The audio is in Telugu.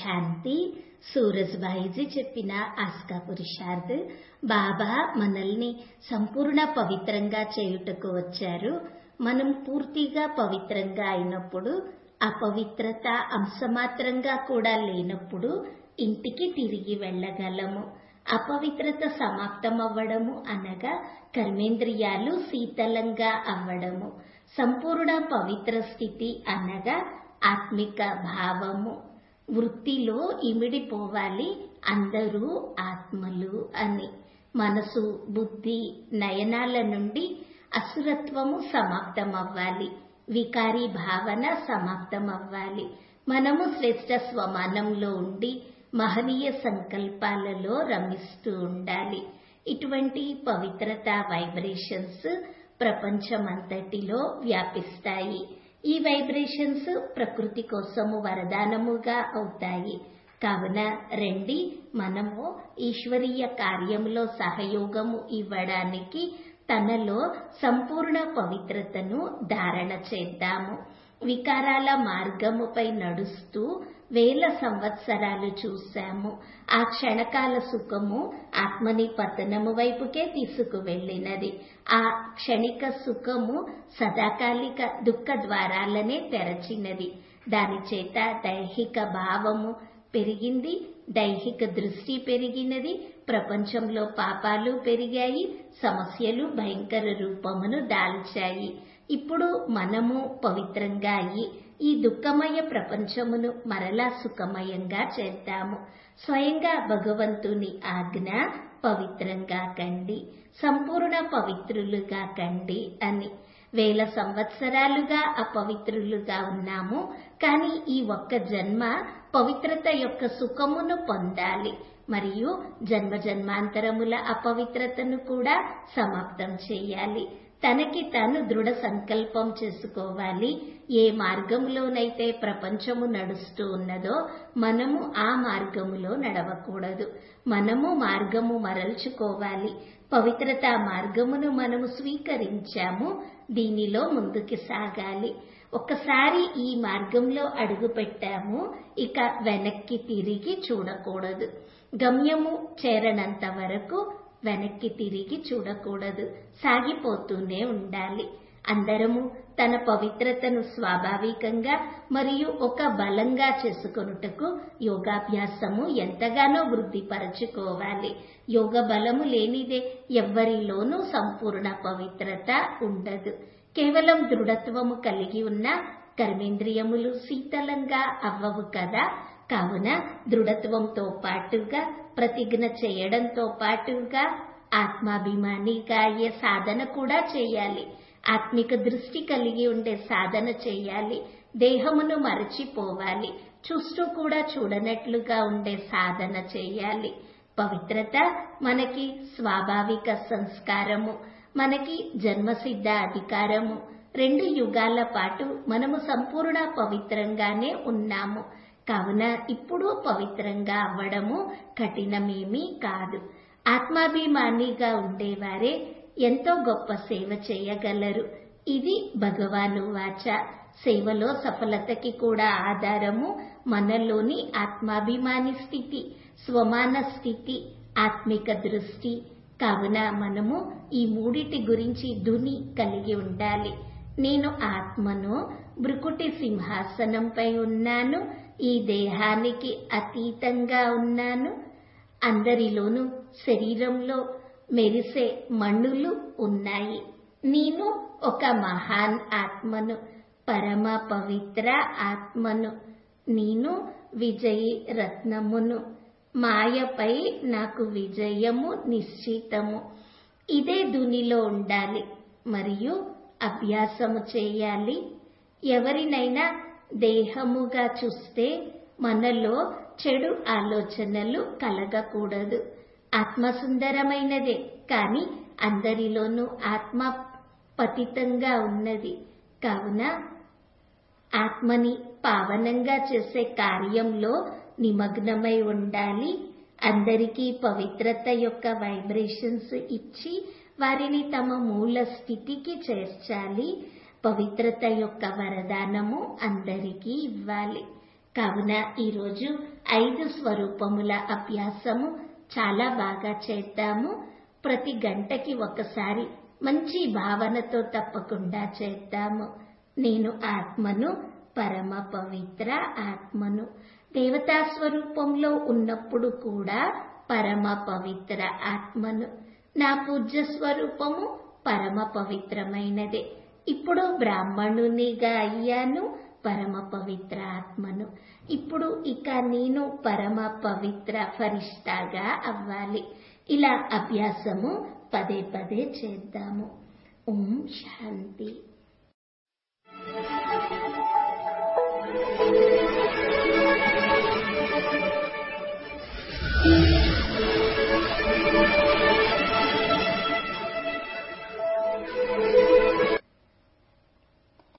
శాంతి. సూరజ్భాయిజీ చెప్పిన ఆస్కా పురుషార్థ్. బాబా మనల్ని సంపూర్ణ పవిత్రంగా చేయుటకు వచ్చారు. మనం పూర్తిగా పవిత్రంగా అయినప్పుడు, అపవిత్రత అంశమాత్రంగా కూడా లేనప్పుడు ఇంటికి తిరిగి వెళ్ళగలము. అపవిత్రత సమాప్తమవ్వడము అనగా కర్మేంద్రియాలు శీతలంగా అవ్వడము. సంపూర్ణ పవిత్ర స్థితి అనగా ఆత్మిక భావము. వృత్తిలో ఇమిడిపోవాలి అందరూ ఆత్మలు అని. మనసు, బుద్ధి, నయనాల నుండి అసురత్వము సమాప్తమవ్వాలి. వికారీ భావన సమాప్తమవ్వాలి. మనము శ్రేష్ట స్వమానంలో ఉండి మహనీయ సంకల్పాలలో రమిస్తూ ఉండాలి. ఇటువంటి పవిత్రత వైబ్రేషన్స్ ప్రపంచమంతటిలో వ్యాపిస్తాయి. ఈ వైబ్రేషన్స్ ప్రకృతి కోసము వరదానముగా అవుతాయి. కావున రండి, మనము ఈశ్వరీయ కార్యంలో సహయోగము ఇవ్వడానికి తనలో సంపూర్ణ పవిత్రతను ధారణ చేద్దాము. వికారాల మార్గముపై నడుస్తూ 1000 సంవత్సరాలు చూశాము. ఆ క్షణకాల సుఖము ఆత్మని పతనము వైపుకే తీసుకువెళ్ళినది. ఆ క్షణిక సుఖము సదాకాలిక దుఃఖ ద్వారాలనే తెరచినది. దాని చేత దైహిక భావము పెరిగింది, దైహిక దృష్టి పెరిగినది, ప్రపంచంలో పాపాలు పెరిగాయి, సమస్యలు భయంకర రూపమును దాల్చాయి. ఇప్పుడు మనము పవిత్రంగా అయ్యి ఈ దుఃఖమయ ప్రపంచమును మరలా సుఖమయంగా చేద్దాము. స్వయంగా భగవంతుని ఆజ్ఞ, పవిత్రంగా కండి, సంపూర్ణ పవిత్రులుగా కండి అని. 1000 సంవత్సరాలుగా అపవిత్రులుగా ఉన్నాము. కానీ ఈ ఒక్క జన్మ పవిత్రత యొక్క సుఖమును పొందాలి మరియు జన్మ జన్మాంతరముల అపవిత్రతను కూడా సమాప్తం చేయాలి. తనకి తాను దృఢ సంకల్పం చేసుకోవాలి. ఏ మార్గంలోనైతే ప్రపంచము నడుస్తూ ఉన్నదో మనము ఆ మార్గములో నడవకూడదు. మనము మార్గము మరల్చుకోవాలి. పవిత్రతా మార్గమును మనము స్వీకరించాము. దీనిలో ముందుకు సాగాలి. ఒక్కసారి ఈ మార్గంలో అడుగు పెట్టాము, ఇక వెనక్కి తిరిగి చూడకూడదు. గమ్యము చేరనంత వరకు వెనక్కి తిరిగి చూడకూడదు. సాగిపోతూనే ఉండాలి. అందరము తన పవిత్రతను స్వాభావికంగా మరియు ఒక బలంగా చేసుకొనుటకు యోగాభ్యాసము ఎంతగానో వృద్ధిపరచుకోవాలి. యోగ బలము లేనిదే ఎవ్వరిలోనూ సంపూర్ణ పవిత్రత ఉండదు. కేవలం దృఢత్వము కలిగి ఉన్న కర్మేంద్రియములు శీతలంగా అవ్వవు కదా. కావున దృఢత్వంతో పాటుగా, ప్రతిజ్ఞ చేయడంతో పాటుగా ఆత్మాభిమానిగా అయ్యే సాధన కూడా చేయాలి. ఆత్మిక దృష్టి కలిగి ఉండే సాధన చేయాలి. దేహమును మరచిపోవాలి. చూస్తూ కూడా చూడనట్లుగా ఉండే సాధన చేయాలి. పవిత్రత మనకి స్వాభావిక సంస్కారము, మనకి జన్మసిద్ధ అధికారము. 2 యుగాల పాటు మనము సంపూర్ణ పవిత్రంగానే ఉన్నాము. కావున ఇప్పుడు పవిత్రంగా అవ్వడము కఠినమేమీ కాదు. ఆత్మాభిమానిగా ఉండేవారే ఎంతో గొప్ప సేవ చేయగలరు. ఇది భగవాను వాచ. సేవలో సఫలతకి కూడా ఆధారము మనలోని ఆత్మాభిమాని స్థితి, స్వమాన స్థితి, ఆత్మిక దృష్టి. కావున మనము ఈ మూడిటి గురించి ధుని కలిగి ఉండాలి. నేను ఆత్మను, భృకుటి సింహాసనంపై ఉన్నాను, ఈ దేహానికి అతీతంగా ఉన్నాను. అందరిలోనూ శరీరంలో మెరిసే మణులు ఉన్నాయి. నేను ఒక మహాన్ ఆత్మను, పరమ పవిత్ర ఆత్మను. నేను విజయి రత్నమును. మాయపై నాకు విజయము నిశ్చితము. ఇదే ధునిలో ఉండాలి మరియు అభ్యాసము చేయాలి. ఎవరినైనా దేహముగా చూస్తే మనలో చెడు ఆలోచనలు కలగకూడదు. ఆత్మ సుందరమైనదే, కానీ అందరిలోనూ ఆత్మ పతితంగా ఉన్నది. కావున ఆత్మని పావనంగా చేసే కార్యంలో నిమగ్నమై ఉండాలి. అందరికీ పవిత్రత యొక్క వైబ్రేషన్స్ ఇచ్చి వారిని తమ మూల స్థితికి చేర్చాలి. పవిత్రత యొక్క వరదానము అందరికీ ఇవ్వాలి. కావున ఈరోజు 5 స్వరూపముల అభ్యాసము చాలా బాగా చేద్దాము. ప్రతి గంటకి ఒకసారి మంచి భావనతో తప్పకుండా చేద్దాము. నేను ఆత్మను, పరమ పవిత్ర ఆత్మను. దేవతా స్వరూపంలో ఉన్నప్పుడు కూడా పరమ పవిత్ర ఆత్మను. నా పూజ్య స్వరూపము పరమ పవిత్రమైనదే. ఇప్పుడు బ్రాహ్మణునిగా అయ్యాను, పరమ పవిత్ర ఆత్మను. ఇప్పుడు ఇక నేను పరమ పవిత్ర ఫరిష్టాగా అవ్వాలి. ఇలా అభ్యాసము పదే పదే చేద్దాము. ఓం శాంతి.